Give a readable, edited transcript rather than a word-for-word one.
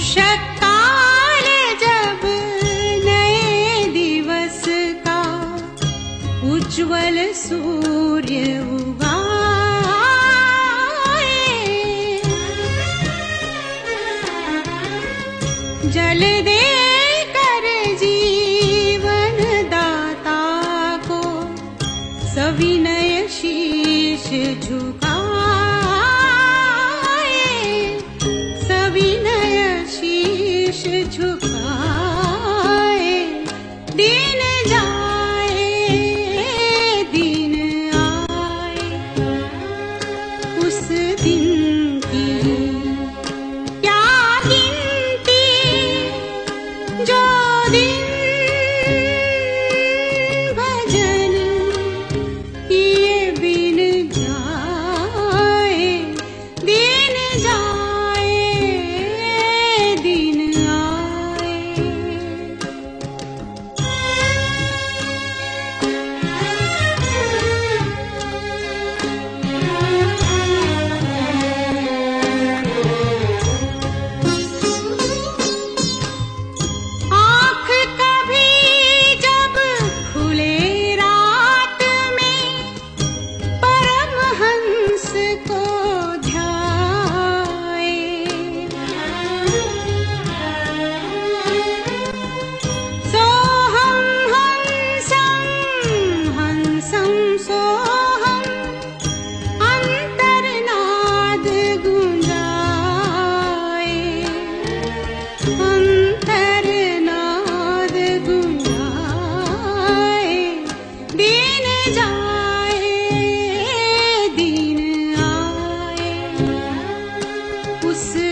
उषकाल जब नए दिवस का उज्ज्वल सूर्य उगाए, जल देकर जीवन दाता को सविनय शीश झुकाए, सविनय शीश झुकाए। दिन जाए दिन आए, उस दिन की क्या गिनती, जो दिन भजन किए बिन जाए, दिन जाए दिन आए। आँख कभी जब खुले रात में परमहंस को ध्याए, सोहम हंसम हंसम सोहम अंतर्नाद गुंजाए, अंतर्नाद गुंजाए। दिन जाए दिन आए, उस